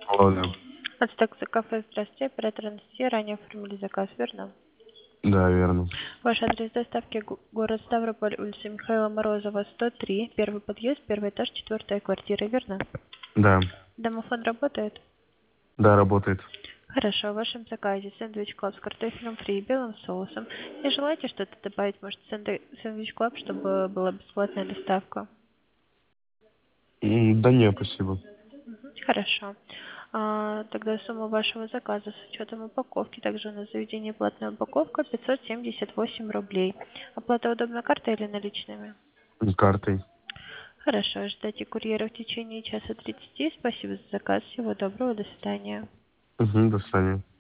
Алло, да. Ацтек кафе, здравствуйте, оператор Анастасия, ранее оформили заказ, верно? Да, верно. Ваш адрес доставки город Ставрополь, улица Михаила Морозова, 103, первый подъезд, первый этаж, четвертая квартира, верно? Да. Домофон работает? Да, работает. Хорошо, в вашем заказе сэндвич клаб с картофелем фри и белым соусом. Не желаете что-то добавить, может сэндвич клаб, чтобы была бесплатная доставка? Да не, спасибо. Хорошо. Тогда сумма вашего заказа с учетом упаковки, также на заведение платная упаковка 578 рублей. Оплата удобна картой или наличными? Картой. Хорошо, ждите курьера в течение часа 30. Спасибо за заказ. Всего доброго, до свидания. Угу, до свидания.